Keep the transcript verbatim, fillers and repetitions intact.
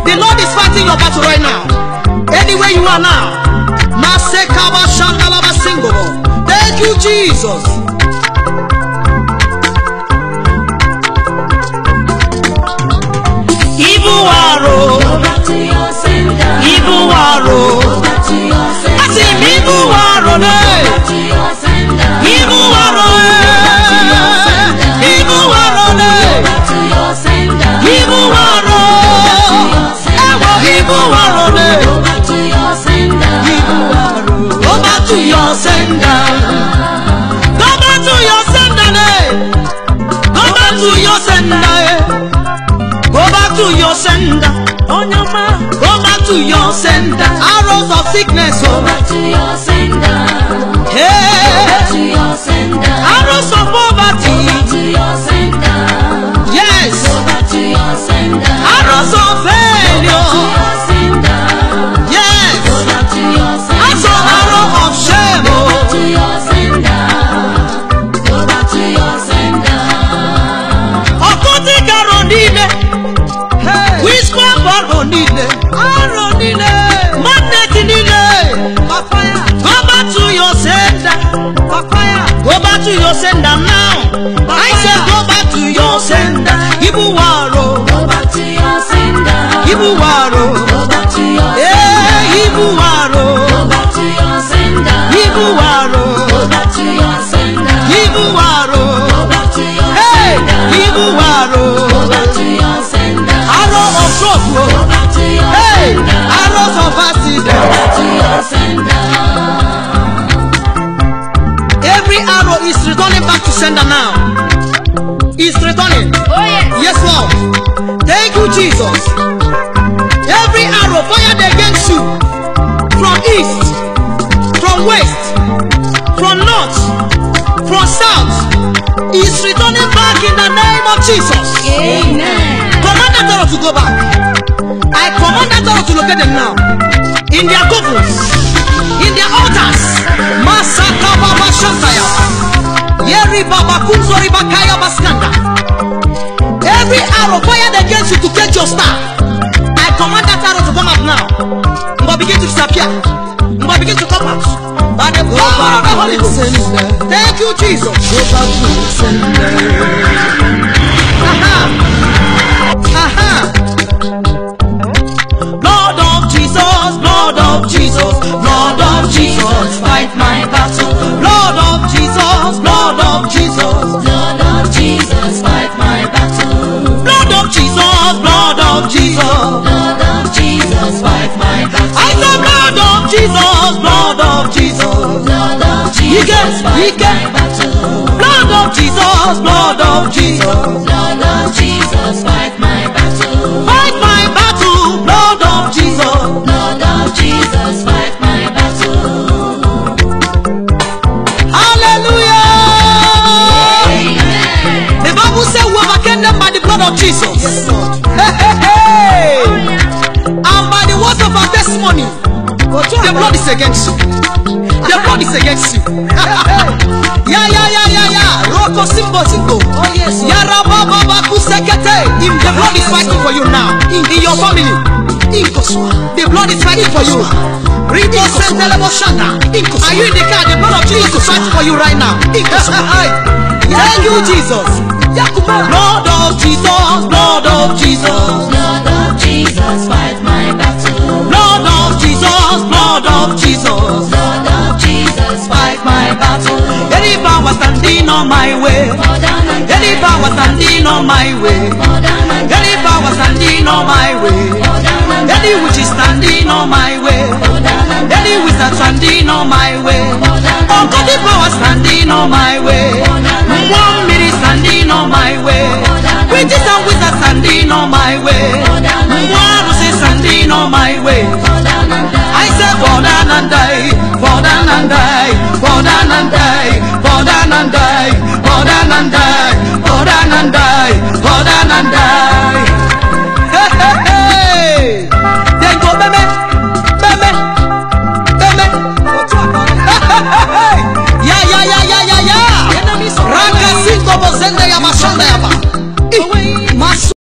The Lord is fighting your battle right now. Anywhere you are now. Thank you, Jesus. Evil arrow, go back to your sender. Evil arrow, go back to your sender. I see evil arrow, go back to your sender. Evil arrow, evil arrow, go back to your sender. Evil arrow, evil arrow, go back to your sender. Evil arrow, go back to your sender. Go back to your sender. Go back to your sender. Go back to your sender. Go back to your sender. Arrows of sickness. Go back to your sender. Hey. Go back to your sender. Arrows of poverty. Go back to your sender. Yes. Go back to your sender. Arrows of failure. Go back to your sender. Yes. Go back to your sender. Also arrow of shame. Go back to your sender. Go back to your sender. Okoti karonine. Whisper Baronile, Aronile, Magnetinile, Papaya. Go back to your sender, Papaya. Go back to your sender now. Papaya. I said go back to your sender. Ibuwaro, go back to your sender. Ibuwaro, go back to your sender. Yeah, Ibuwaro, go back to your sender. Ibuwaro, go back to your sender. Ibuwaro, go back to your sender. Hey, Ibuwaro, go back to your sender. Arrow of trouble, go back to your hey, sender. Arrows of accident, go back to your sender. Every arrow is returning back to sender now. It's returning. Oh yes. Yes, Lord. Thank you, Jesus. Every arrow fired against you from east, from west, from north, from south is returning back in the name of Jesus. Amen. Command that arrow to go back. I command that arrow to locate them now. In their covens, in their altars. Masaka Baba Shantaya. Yeri Baba Kunzori Bakaya Baskanda. Every arrow fired against you to get your star. I command that arrow to come out now. I'm going to begin to disappear. I'm going to begin to come out. By the power of the Holy Ghost. Thank you, Jesus. Aha. Aha. Lord of Jesus, Lord of Jesus, Lord of Jesus, fight my battle. Lord of Jesus, Lord of Jesus, Lord of Jesus, fight my battle. Lord of Jesus, Lord of Jesus, Lord of Jesus, fight my battle. I said Lord of Jesus, Lord of Jesus, Lord of Jesus, fight my battle. Lord of Jesus, Lord of Jesus, Lord of Jesus, fight my battle. Fight my battle, Lord of Jesus, Lord of Jesus, fight my battle. Hallelujah. Amen. The Bible says we overcame them by the blood of Jesus. Yes, Lord. Hey, hey, hey. And by the words of our testimony, the blood is against you. The blood is against you. Yeah, yeah, yeah, yeah, yeah. Roko Simbo Simbo. Oh yes. Yaraba Baba Kusekete. The blood is fighting for you now. In your family. The blood is fighting for you. Ribo Sentelebo Shanda. Are you in the car? The blood of Jesus is fighting for you right now. Thank you, Jesus. Lord of Jesus, Lord of Jesus, Lord of Jesus, fight my battle. Lord of Jesus, Lord of Jesus, Lord of Jesus, fight my battle. Any power standing on my way, any power standing on my way, any power standing on my way, any witch is standing on my way, any wizard standing on my way, oh God, the power standing on my way, one minute standing on my way, witches and wizards standing on my way, one is standing on my way. I said fall down and die, fall down and die, fall down and die, fall down and die, fall down and die, fall down and die, fall down and die. Hey, hey, hey. Then go beme, beme, beme. Hey, hey, hey. Yeah, yeah, yeah, yeah, yeah, yeah. Raka singo bozende ya mashanda ya ba.